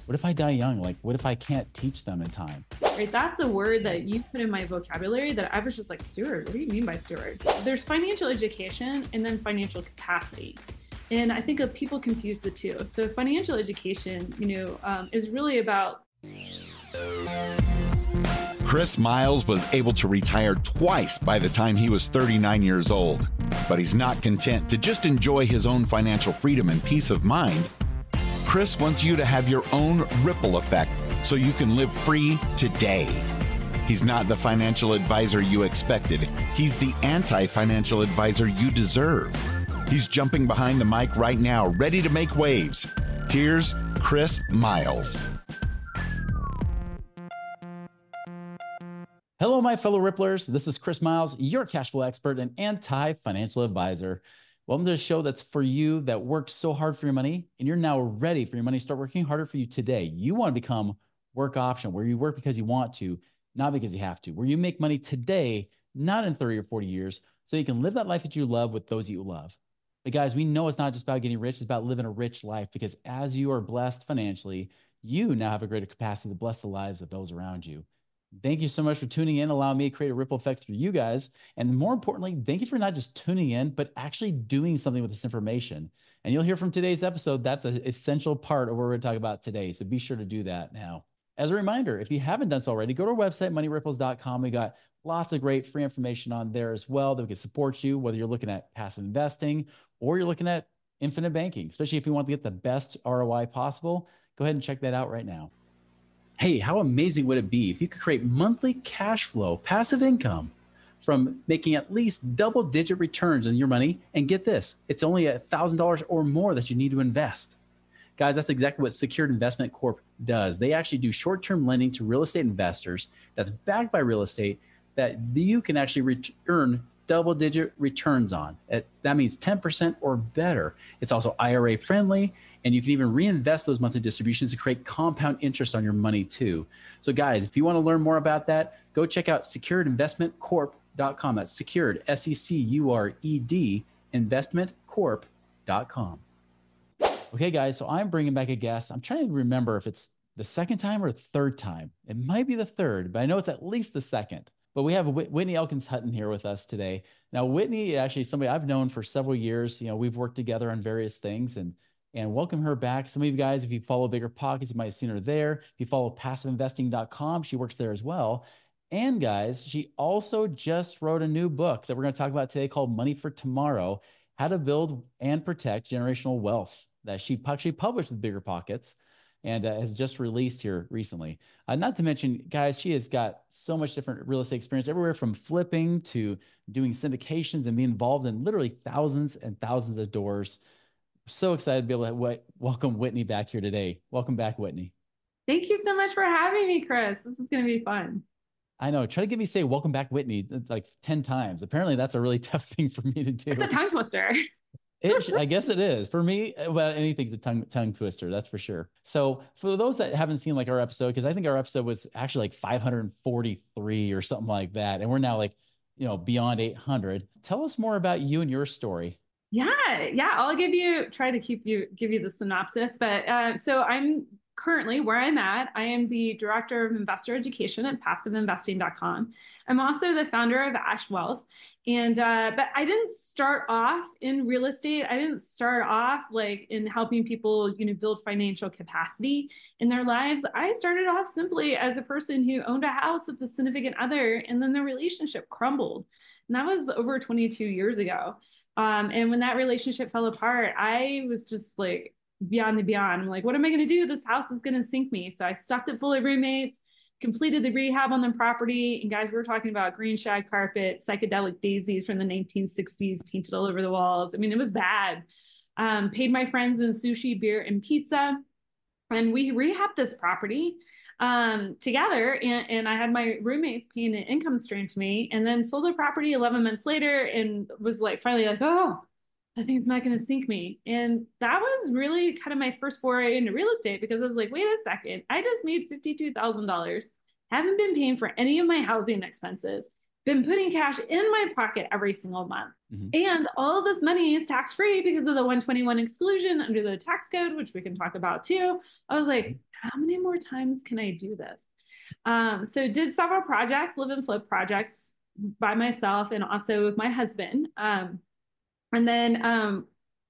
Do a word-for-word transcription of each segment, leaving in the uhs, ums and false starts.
What if I die young? Like, what if I can't teach them in time? Right? That's a word that you put in my vocabulary that I was just like, steward, what do you mean by steward? There's financial education and then financial capacity. And I think people confuse the two. So financial education, you know, um, is really about. Chris Miles was able to retire twice by the time he was thirty-nine years old. But he's not content to just enjoy his own financial freedom and peace of mind. Chris wants you to have your own ripple effect so you can live free today. He's not the financial advisor you expected. He's the anti-financial advisor you deserve. He's jumping behind the mic right now, ready to make waves. Here's Chris Miles. Hello, my fellow Ripplers. This is Chris Miles, your cash flow expert and anti-financial advisor. Welcome to a show that's for you that works so hard for your money, and you're now ready for your money to start working harder for you today. You want to become work option, where you work because you want to, not because you have to, where you make money today, not in thirty or forty years, so you can live that life that you love with those that you love. But guys, we know it's not just about getting rich, it's about living a rich life, because as you are blessed financially, you now have a greater capacity to bless the lives of those around you. Thank you so much for tuning in, allowing me to create a ripple effect through you guys. And more importantly, thank you for not just tuning in, but actually doing something with this information. And you'll hear from today's episode, that's an essential part of what we're going to talk about today. So be sure to do that now. As a reminder, if you haven't done so already, go to our website, money ripples dot com. We got lots of great free information on there as well that we can support you, whether you're looking at passive investing or you're looking at infinite banking, especially if you want to get the best R O I possible. Go ahead and check that out right now. Hey, how amazing would it be if you could create monthly cash flow, passive income from making at least double digit returns on your money? And get this, it's only one thousand dollars or more that you need to invest. Guys, that's exactly what Secured Investment Corp does. They actually do short-term lending to real estate investors that's backed by real estate that you can actually re- earn double-digit returns on. That means ten percent or better. It's also I R A friendly, and you can even reinvest those monthly distributions to create compound interest on your money too. So guys, if you want to learn more about that, go check out secured investment corp dot com. That's secured, S E C U R E D, investment corp dot com. Okay, guys, so I'm bringing back a guest. I'm trying to remember if it's the second time or third time. It might be the third, but I know it's at least the second. But we have Whitney Elkins Hutton here with us today. Now, Whitney, actually somebody I've known for several years. You know, we've worked together on various things, and and welcome her back. Some of you guys, if you follow Bigger Pockets, you might have seen her there. If you follow passive investing dot com, she works there as well. And guys, she also just wrote a new book that we're going to talk about today called Money for Tomorrow, How to Build and Protect Generational Wealth, that she actually published with Bigger Pockets and uh, has just released here recently. Uh, not to mention, guys, she has got so much different real estate experience, everywhere from flipping to doing syndications and being involved in literally thousands and thousands of doors. So excited to be able to w- welcome Whitney back here today. Welcome back, Whitney. Thank you so much for having me, Chris. This is going to be fun. I know. Try to get me to say welcome back, Whitney, like ten times. Apparently, that's a really tough thing for me to do. It's a tongue twister. It, I guess it is. For me, well, anything's a tongue, tongue twister, that's for sure. So for those that haven't seen like our episode, because I think our episode was actually like five hundred forty-three or something like that, and we're now like, you know, beyond eight hundred. Tell us more about you and your story. Yeah, yeah. I'll give you, try to keep you, give you the synopsis. But uh, so I'm currently where I'm at. I am the director of investor education at passive investing dot com. I'm also the founder of Ash Wealth. And, uh, but I didn't start off in real estate. I didn't start off like in helping people, you know, build financial capacity in their lives. I started off simply as a person who owned a house with a significant other, and then the relationship crumbled. And that was over twenty-two years ago. Um, and when that relationship fell apart, I was just like beyond the beyond. I'm like, what am I going to do? This house is going to sink me. So I stuffed it full of roommates, completed the rehab on the property. And guys, we were talking about green shag carpet, psychedelic daisies from the nineteen sixties painted all over the walls. I mean, it was bad. Um, paid my friends in sushi, beer, and pizza. And we rehabbed this property um, together. And, and I had my roommates paying an income stream to me, and then sold the property eleven months later and was like, finally like, oh, I think it's not going to sink me. And that was really kind of my first foray into real estate, because I was like, wait a second, I just made fifty-two thousand dollars, haven't been paying for any of my housing expenses, been putting cash in my pocket every single month. Mm-hmm. And all of this money is tax-free because of the one twenty-one exclusion under the tax code, which we can talk about too. I was like, how many more times can I do this? Um, so did several projects, live and flip projects by myself and also with my husband. Um, and then um,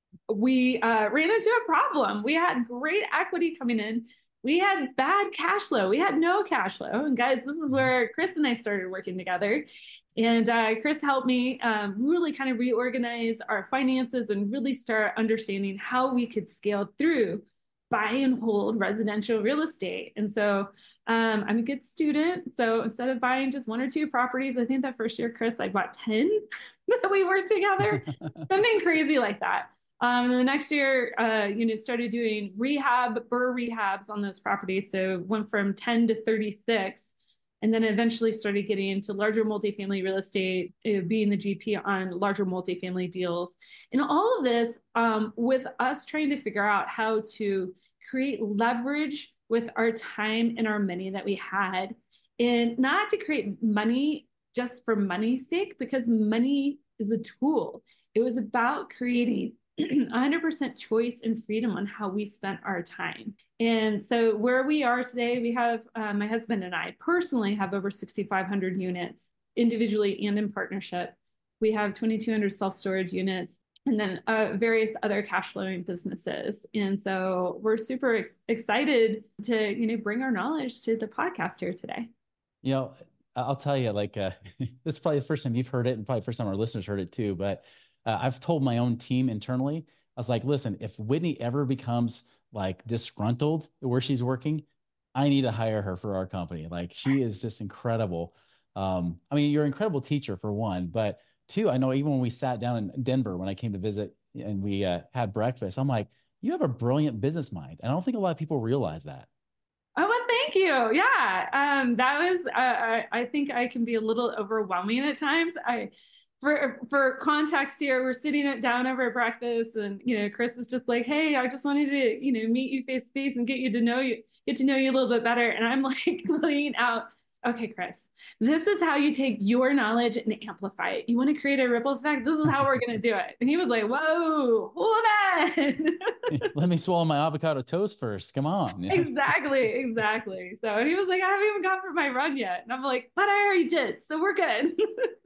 we uh, ran into a problem. We had great equity coming in. We had bad cash flow. We had no cash flow. And guys, this is where Chris and I started working together. And uh, Chris helped me um, really kind of reorganize our finances and really start understanding how we could scale through buy and hold residential real estate. And so um, I'm a good student. So instead of buying just one or two properties, I think that first year, Chris, I bought ten that we worked together, something crazy like that. Um, and the next year, uh, you know, started doing rehab, B R R R R rehabs on those properties. So went from ten to thirty-six, and then eventually started getting into larger multifamily real estate, uh, being the G P on larger multifamily deals. And all of this um, with us trying to figure out how to create leverage with our time and our money that we had, and not to create money just for money's sake, because money is a tool. It was about creating one hundred percent choice and freedom on how we spent our time. And so where we are today, we have, uh, my husband and I personally have over sixty-five hundred units individually and in partnership. We have twenty-two hundred self-storage units, and then uh, various other cash flowing businesses. And so we're super ex- excited to, you know, bring our knowledge to the podcast here today. You know, I'll tell you, like, uh, this is probably the first time you've heard it, and probably the first time our listeners heard it too, but Uh, I've told my own team internally, I was like, listen, if Whitney ever becomes like disgruntled where she's working, I need to hire her for our company. Like, she is just incredible. Um, I mean, you're an incredible teacher for one, but two, I know even when we sat down in Denver, when I came to visit and we uh, had breakfast, I'm like, you have a brilliant business mind. And I don't think a lot of people realize that. Oh, well, thank you. Yeah. Um, that was, uh, I, I think I can be a little overwhelming at times. I, For, for context here, we're sitting down over breakfast, and you know, Chris is just like, "Hey, I just wanted to, you know, meet you face to face and get you to know you, get to know you a little bit better." And I'm like laying out, "Okay, Chris, this is how you take your knowledge and amplify it. You want to create a ripple effect. This is how we're going to do it." And he was like, "Whoa, hold on." Let me swallow my avocado toast first. Come on. Exactly, exactly. So, and he was like, "I haven't even gone for my run yet," and I'm like, "But I already did, so we're good."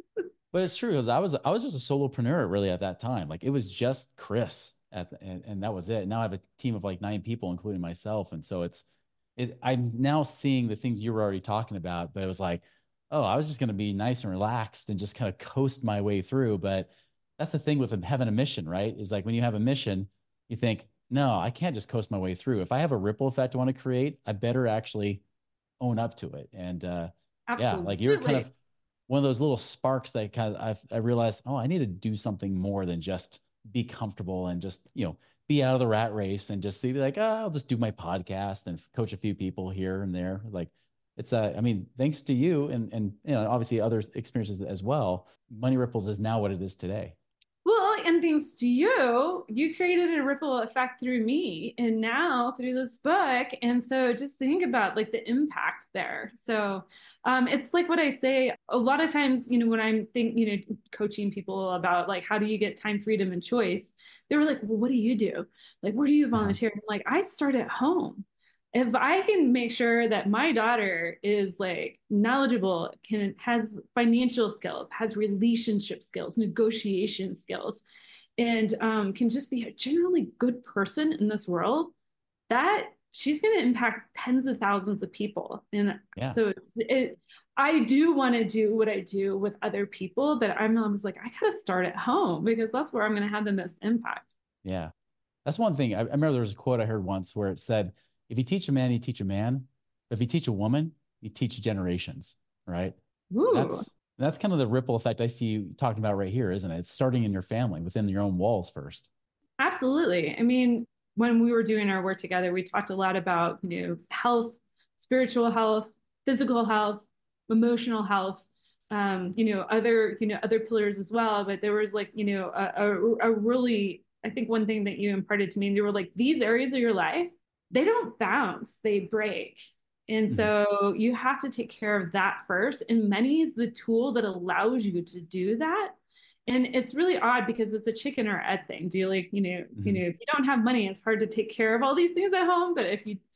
But it's true, because I was I was just a solopreneur really at that time. Like, it was just Chris at the, and, and that was it. Now I have a team of like nine people, including myself. And so it's it I'm now seeing the things you were already talking about, but it was like, oh, I was just gonna be nice and relaxed and just kind of coast my way through. But that's the thing with having a mission, right? Is like when you have a mission, you think, no, I can't just coast my way through. If I have a ripple effect I want to create, I better actually own up to it. And uh yeah, like you're kind of one of those little sparks that kind of I've, I realized, oh, I need to do something more than just be comfortable and just, you know, be out of the rat race and just see like, oh, I'll just do my podcast and coach a few people here and there. Like, it's a, I mean, thanks to you and, and, you know, obviously other experiences as well, Money Ripples is now what it is today. Well, and thanks to you, you created a ripple effect through me and now through this book. And so just think about like the impact there. So um, it's like what I say a lot of times, you know, when I'm think, you know, coaching people about like, how do you get time, freedom, and choice? They were like, well, what do you do? Like, where do you volunteer? I'm like, I start at home. If I can make sure that my daughter is like knowledgeable, can has financial skills, has relationship skills, negotiation skills, and um, can just be a generally good person in this world, that she's going to impact tens of thousands of people. And yeah. so it's, it, I do want to do what I do with other people, but I'm always like, I got to start at home because that's where I'm going to have the most impact. Yeah. That's one thing. I, I remember there was a quote I heard once where it said, if you teach a man, you teach a man. But if you teach a woman, you teach generations, right? Ooh. That's that's kind of the ripple effect I see you talking about right here, isn't it? It's starting in your family, within your own walls first. Absolutely. I mean, when we were doing our work together, we talked a lot about, you know, health, spiritual health, physical health, emotional health, um, you know, other, you know, other pillars as well. But there was like, you know, a, a, a really, I think one thing that you imparted to me, and they were like, these areas of your life, they don't bounce, they break. And so mm-hmm. you have to take care of that first. And money is the tool that allows you to do that. And it's really odd because it's a chicken or egg thing. Do you like, you know, mm-hmm. you know, if you don't have money, it's hard to take care of all these things at home. But if you,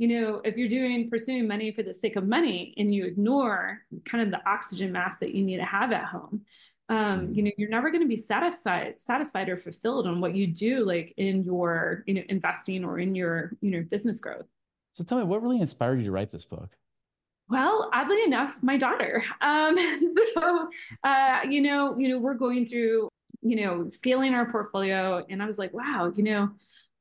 you know, if you're doing pursuing money for the sake of money and you ignore kind of the oxygen mask that you need to have at home, um, you know, you're never going to be satisfied, satisfied or fulfilled on what you do, like in your, you know, investing or in your, you know, business growth. So tell me, what really inspired you to write this book? Well, oddly enough, my daughter. Um, so, uh, you know, you know, we're going through, you know, scaling our portfolio, and I was like, wow, you know,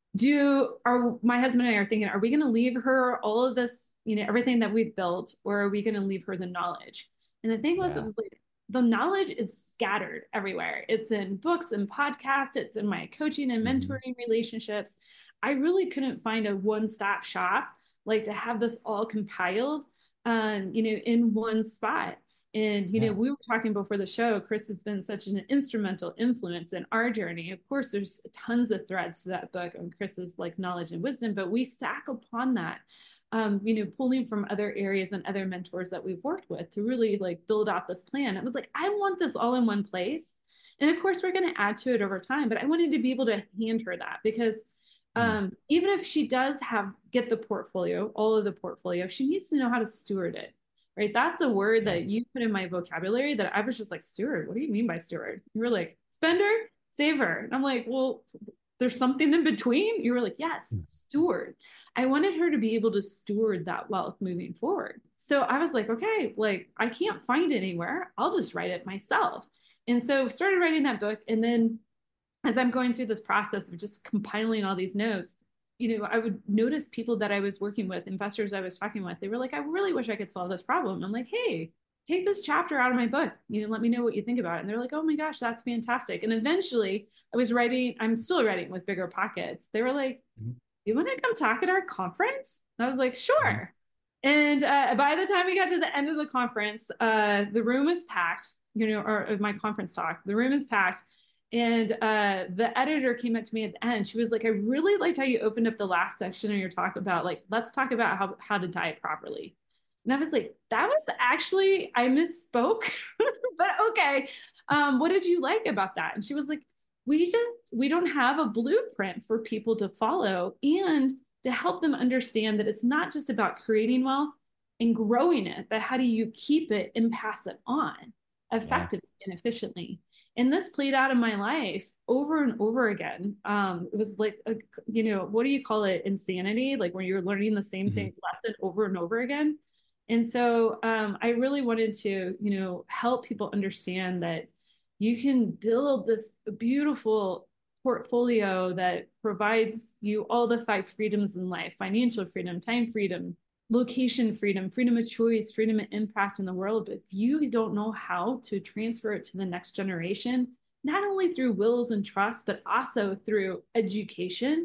do are my husband and I are thinking, are we going to leave her all of this, you know, everything that we've built, or are we going to leave her the knowledge? And the thing was, yeah. it was like the knowledge is scattered everywhere. It's in books and podcasts. It's in my coaching and mentoring mm-hmm. relationships. I really couldn't find a one-stop shop, like to have this all compiled, um, you know, in one spot. And, you yeah. know, we were talking before the show, Chris has been such an instrumental influence in our journey. Of course, there's tons of threads to that book on Chris's like knowledge and wisdom, but we stack upon that, um, you know, pulling from other areas and other mentors that we've worked with to really like build out this plan. It was like, I want this all in one place. And of course, we're going to add to it over time, but I wanted to be able to hand her that because um, even if she does have, get the portfolio, all of the portfolio, she needs to know how to steward it. Right. That's a word that you put in my vocabulary that I was just like, steward. What do you mean by steward? You were like, spender, saver. And I'm like, well, there's something in between. You were like, yes, steward. I wanted her to be able to steward that wealth moving forward. So I was like, okay, like I can't find it anywhere. I'll just write it myself. And so started writing that book. And then as I'm going through this process of just compiling all these notes, you know, I would notice people that I was working with, investors I was talking with, they were like, I really wish I could solve this problem. I'm like, hey, take this chapter out of my book, you know, let me know what you think about it. And they're like, oh my gosh, that's fantastic. And eventually I was writing, I'm still writing with Bigger Pockets. They were like, mm-hmm. you want to come talk at our conference? And I was like, sure. Mm-hmm. And uh, by the time we got to the end of the conference, uh, the room is packed, you know, or, or my conference talk, the room is packed. And uh, the editor came up to me at the end. She was like, I really liked how you opened up the last section of your talk about like, let's talk about how, how to diet properly. And I was like, that was actually, I misspoke, but okay. Um, what did you like about that? And she was like, we just, we don't have a blueprint for people to follow and to help them understand that it's not just about creating wealth and growing it, but how do you keep it and pass it on effectively yeah. and efficiently. And this played out in my life over and over again. Um, it was like, a, you know, what do you call it? Insanity, like when you're learning the same mm-hmm. thing lesson over and over again. And so um, I really wanted to, you know, help people understand that you can build this beautiful portfolio that provides you all the five freedoms in life: financial freedom, time freedom, location freedom, freedom of choice, freedom of impact in the world. But if you don't know how to transfer it to the next generation, not only through wills and trusts, but also through education,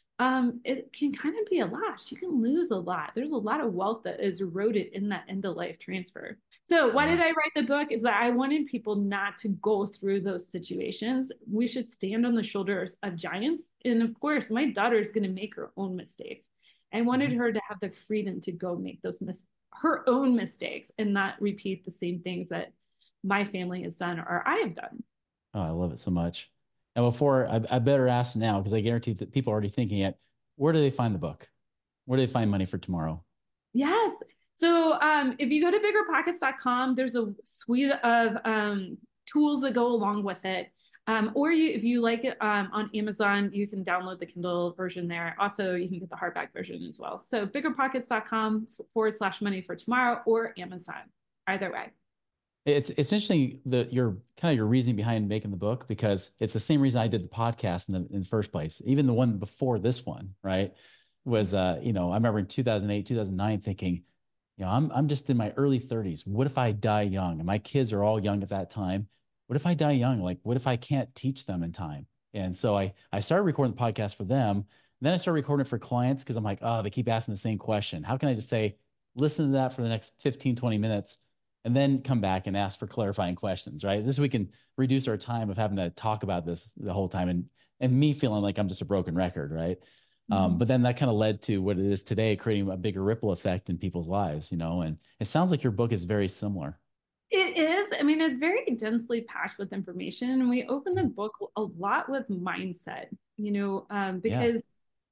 um, it can kind of be a loss. You can lose a lot. There's a lot of wealth that is eroded in that end of life transfer. So why did I write the book? Is that I wanted people not to go through those situations. We should stand on the shoulders of giants. And of course, my daughter is going to make her own mistakes. I wanted her to have the freedom to go make those mis- her own mistakes and not repeat the same things that my family has done or I have done. Oh, I love it so much. And before, I, I better ask now, because I guarantee that people are already thinking it, where do they find the book? Where do they find money for tomorrow? Yes. So um, if you go to bigger pockets dot com, there's a suite of um, tools that go along with it. Um, or you, if you like it um, on Amazon, you can download the Kindle version there. Also, you can get the hardback version as well. So bigger pockets dot com forward slash money for tomorrow or Amazon, either way. It's it's interesting that your kind of your reasoning behind making the book, because it's the same reason I did the podcast in the in the first place. Even the one before this one, right, was uh, you know, I remember in two thousand eight, two thousand nine thinking, you know, I'm I'm just in my early thirties. What if I die young? And my kids are all young at that time. What if I die young? Like, what if I can't teach them in time? And so I, I started recording the podcast for them. And then I started recording it for clients because I'm like, oh, they keep asking the same question. How can I just say, listen to that for the next fifteen, twenty minutes and then come back and ask for clarifying questions, right? Just so we can reduce our time of having to talk about this the whole time and, and me feeling like I'm just a broken record, right? Mm-hmm. Um, but then that kind of led to what it is today, creating a bigger ripple effect in people's lives, you know, and it sounds like your book is very similar. It is. I mean, it's very densely packed with information. And we open the book a lot with mindset, you know, um, because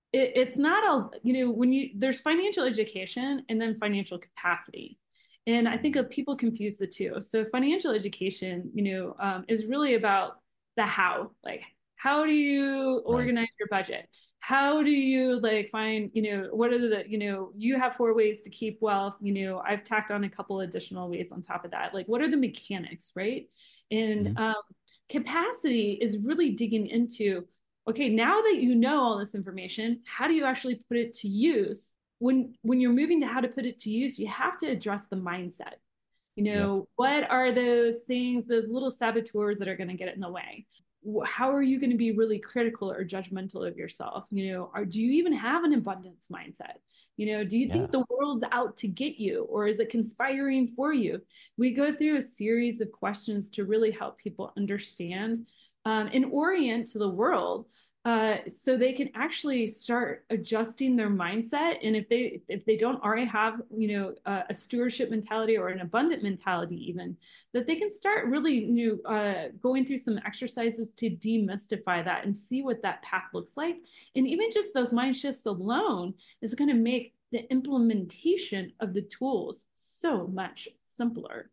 it, it's not a, you know, when you, there's financial education and then financial capacity. And I think of people confuse the two. So financial education, you know, um, is really about the how, like, how do you organize right. your budget? How do you like find, you know, what are the, you know, you have four ways to keep wealth, you know, I've tacked on a couple additional ways on top of that. Like, what are the mechanics, right? And mm-hmm. um, capacity is really digging into, okay, now that you know all this information, how do you actually put it to use? When when you're moving to how to put it to use, you have to address the mindset. You know, yep. What are those things, those little saboteurs that are going to get in the way? How are you going to be really critical or judgmental of yourself? You know, or do you even have an abundance mindset? You know, do you yeah. think the world's out to get you, or is it conspiring for you? We go through a series of questions to really help people understand um, and orient to the world. Uh, so they can actually start adjusting their mindset. And if they if they don't already have, you know, uh, a stewardship mentality or an abundant mentality, even, that they can start really, you know, uh, going through some exercises to demystify that and see what that path looks like. And even just those mind shifts alone is going to make the implementation of the tools so much simpler.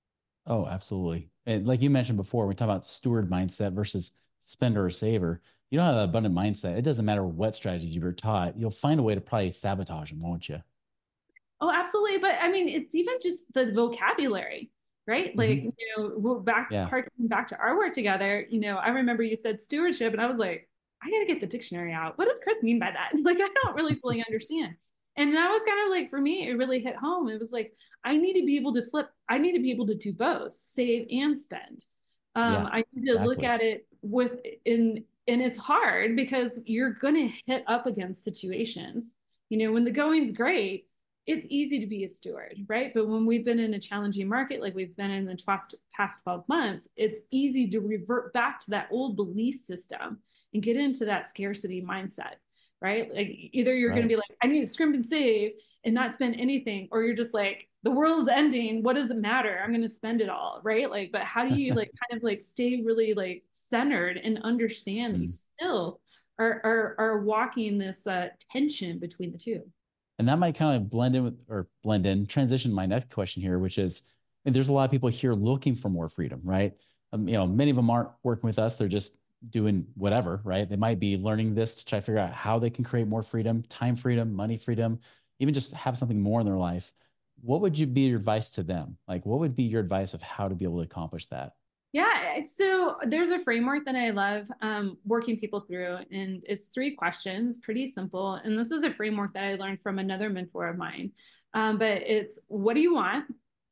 Oh, absolutely. And like you mentioned before, we talk about steward mindset versus spender or saver. You don't have an abundant mindset. It doesn't matter what strategies you were taught. You'll find a way to probably sabotage them, won't you? Oh, absolutely. But I mean, it's even just the vocabulary, right? Like, mm-hmm. you know, we're back, yeah. harking back to our work together. You know, I remember you said stewardship, and I was like, I got to get the dictionary out. What does Chris mean by that? Like, I don't really fully understand. And that was kind of like, for me, it really hit home. It was like, I need to be able to flip. I need to be able to do both, save and spend. Um, yeah, I need to exactly. look at it with in. And it's hard because you're going to hit up against situations. You know, when the going's great, it's easy to be a steward, right? But when we've been in a challenging market, like we've been in the past twelve months, it's easy to revert back to that old belief system and get into that scarcity mindset, right? Like either you're right. going to be like, I need to scrimp and save and not spend anything, or you're just like, the world's ending. What does it matter? I'm going to spend it all, right? Like, but how do you like kind of like stay really like centered and understand mm. that you still are, are, are walking this uh, tension between the two. And that might kind of blend in with, or blend in, transition to my next question here, which is, and there's a lot of people here looking for more freedom, right? Um, you know, many of them aren't working with us. They're just doing whatever, right? They might be learning this to try to figure out how they can create more freedom, time freedom, money freedom, even just have something more in their life. What would you be your advice to them? Like, what would be your advice of how to be able to accomplish that? Yeah, so there's a framework that I love um, working people through, and it's three questions, pretty simple. And this is a framework that I learned from another mentor of mine. Um, but it's, what do you want?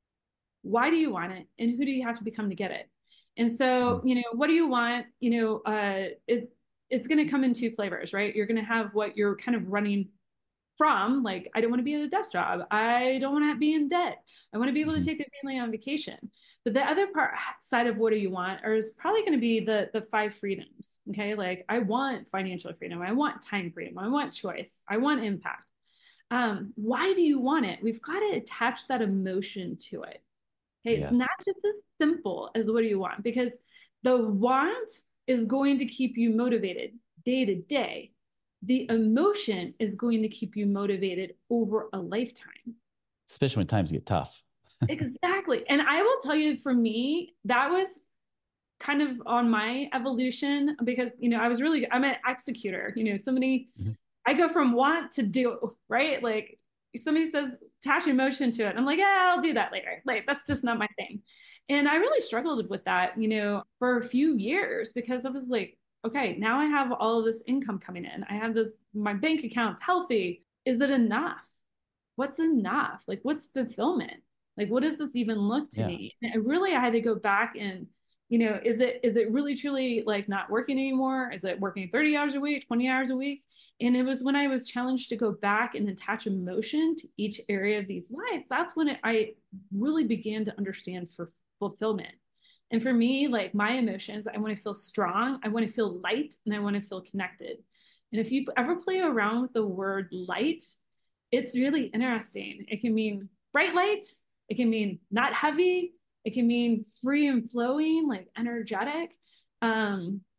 Why do you want it? And who do you have to become to get it? And so, you know, what do you want? You know, uh, it, it's going to come in two flavors, right? You're going to have what you're kind of running from, like, I don't want to be at a desk job. I don't want to be in debt. I want to be able to take the family on vacation. But the other part side of what do you want is probably going to be the, the five freedoms. Okay. Like, I want financial freedom. I want time freedom. I want choice. I want impact. Um, why do you want it? We've got to attach that emotion to it. Okay. Yes. It's not just as simple as what do you want, because the want is going to keep you motivated day to day. The emotion is going to keep you motivated over a lifetime. Especially when times get tough. Exactly. And I will tell you, for me, that was kind of on my evolution, because, you know, I was really, I'm an executor, you know, somebody, mm-hmm. I go from want to do, right? Like somebody says, attach emotion to it. I'm like, yeah, I'll do that later. Like, that's just not my thing. And I really struggled with that, you know, for a few years, because I was like, okay, now I have all of this income coming in. I have this, my bank account's healthy. Is it enough? What's enough? Like, what's fulfillment? Like, what does this even look to yeah. me? And I really, I had to go back and, you know, is it, is it really truly like not working anymore? Is it working thirty hours a week, twenty hours a week? And it was when I was challenged to go back and attach emotion to each area of these lives, that's when it, I really began to understand for fulfillment. And for me, like my emotions, I want to feel strong, I want to feel light, and I want to feel connected. And if you ever play around with the word light, it's really interesting. It can mean bright light, it can mean not heavy, it can mean free and flowing, like energetic. Um,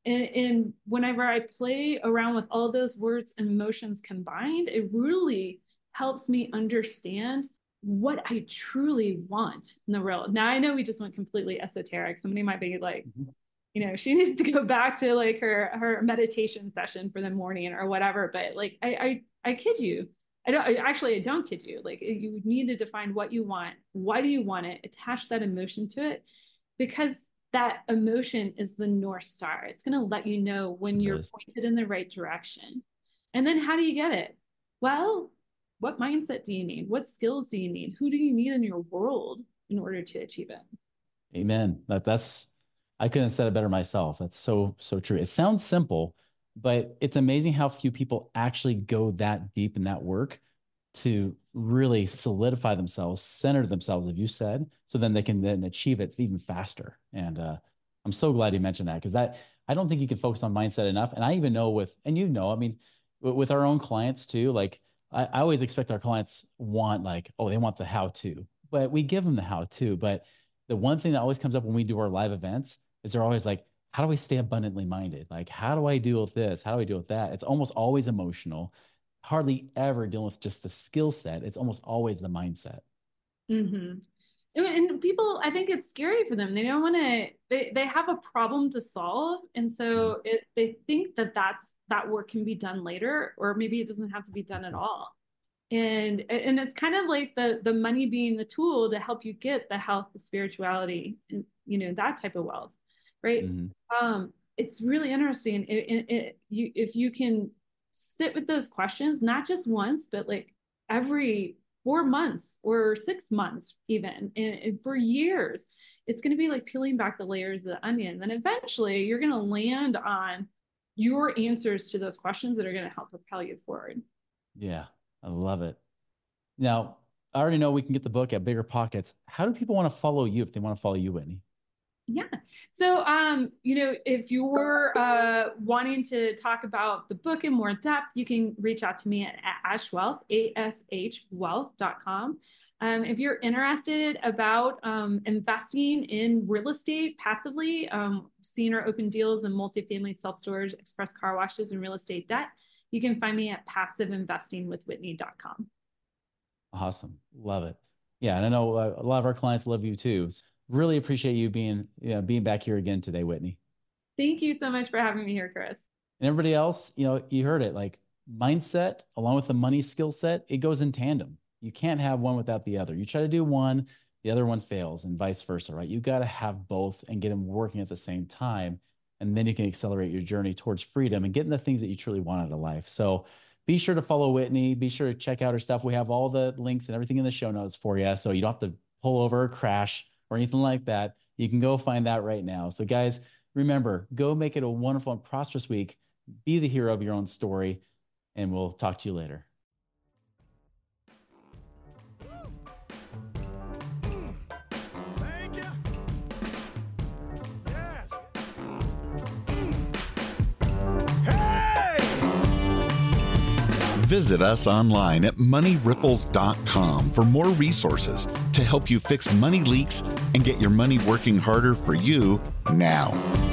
And, and whenever I play around with all those words and emotions combined, it really helps me understand what I truly want in the real. Now, I know we just went completely esoteric. Somebody might be like, mm-hmm. you know, she needs to go back to like her, her meditation session for the morning or whatever. But like, I, I, I kid you. I don't I, actually, I don't kid you. Like, you need to define what you want. Why do you want it? Attach that emotion to it, because that emotion is the North Star. It's going to let you know when you're pointed in the right direction. And then how do you get it? Well, what mindset do you need? What skills do you need? Who do you need in your world in order to achieve it? Amen. That that's, I couldn't have said it better myself. That's so, so true. It sounds simple, but it's amazing how few people actually go that deep in that work to really solidify themselves, center themselves, as you said, so then they can then achieve it even faster. And uh, I'm so glad you mentioned that, because that, I don't think you can focus on mindset enough. And I even know with, and you know, I mean, with our own clients too, like I, I always expect our clients want like, oh, they want the how-to, but we give them the how-to. But the one thing that always comes up when we do our live events is they're always like, how do I stay abundantly minded? Like, how do I deal with this? How do I deal with that? It's almost always emotional. Hardly ever dealing with just the skill set. It's almost always the mindset. Mm-hmm. And people, I think it's scary for them. They don't want to, they, they have a problem to solve. And so it, they think that that's, that work can be done later, or maybe it doesn't have to be done at all. And, and it's kind of like the, the money being the tool to help you get the health, the spirituality, and, you know, that type of wealth, right? Mm-hmm. Um, it's really interesting. It, it, it, you, if you can sit with those questions, not just once, but like every four months or six months, even, and, and for years, it's going to be like peeling back the layers of the onion. Then eventually you're going to land on your answers to those questions that are going to help propel you forward. Yeah, I love it. Now, I already know we can get the book at Bigger Pockets. How do people want to follow you if they want to follow you, Whitney? Yeah. So, um, you know, if you're uh, wanting to talk about the book in more depth, you can reach out to me at Ash Wealth, A S H wealth dot com. Um, if you're interested about um, investing in real estate passively, um, seeing our open deals in multifamily self-storage, express car washes, and real estate debt, you can find me at passive investing with whitney dot com. Awesome. Love it. Yeah. And I know uh, a lot of our clients love you too. Really appreciate you being, you know, being back here again today, Whitney. Thank you so much for having me here, Chris. And everybody else, you know, you heard it, like mindset along with the money skill set, it goes in tandem. You can't have one without the other. You try to do one, the other one fails, and vice versa, right? You got to have both and get them working at the same time. And then you can accelerate your journey towards freedom and getting the things that you truly want out of life. So be sure to follow Whitney. Be sure to check out her stuff. We have all the links and everything in the show notes for you. So you don't have to pull over or crash or anything like that. You can go find that right now. So guys, remember, go make it a wonderful and prosperous week. Be the hero of your own story, and we'll talk to you later. Thank you. Yes. Hey! Visit us online at money ripples dot com for more resources to help you fix money leaks and get your money working harder for you now.